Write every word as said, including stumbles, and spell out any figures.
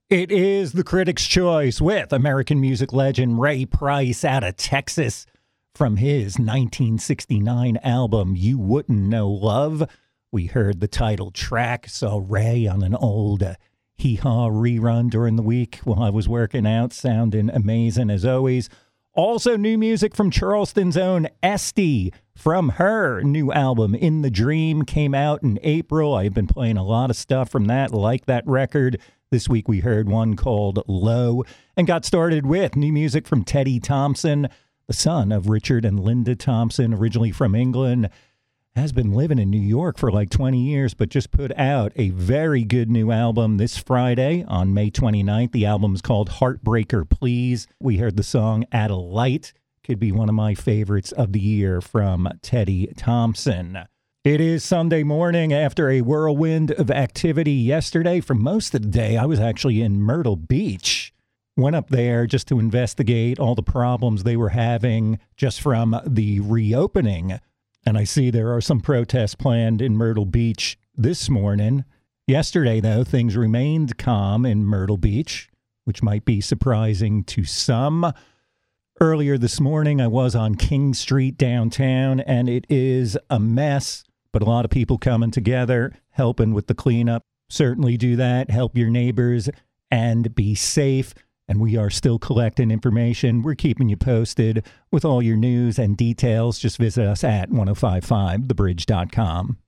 It is the Critics' Choice with American music legend Ray Price out of Texas from his nineteen sixty-nine album, You Wouldn't Know Love. We heard the title track, saw Ray on an old uh, Hee-Haw rerun during the week while I was working out, sounding amazing as always. Also new music from Charleston's own Esty from her new album, In the Dream, came out in April. I've been playing a lot of stuff from that, like that record. This week we heard one called Low and got started with new music from Teddy Thompson, the son of Richard and Linda Thompson, originally from England, has been living in New York for like twenty years, but just put out a very good new album this Friday on May twenty-ninth. The album's called Heartbreaker Please. We heard the song At a Light. Could be one of my favorites of the year from Teddy Thompson. It is Sunday morning after a whirlwind of activity yesterday. For most of the day, I was actually in Myrtle Beach. Went up there just to investigate all the problems they were having just from the reopening. And I see there are some protests planned in Myrtle Beach this morning. Yesterday, though, things remained calm in Myrtle Beach, which might be surprising to some. Earlier this morning, I was on King Street downtown, and it is a mess. But a lot of people coming together, helping with the cleanup. Certainly do that. Help your neighbors and be safe. And we are still collecting information. We're keeping you posted with all your news and details. Just visit us at ten fifty-five the bridge dot com.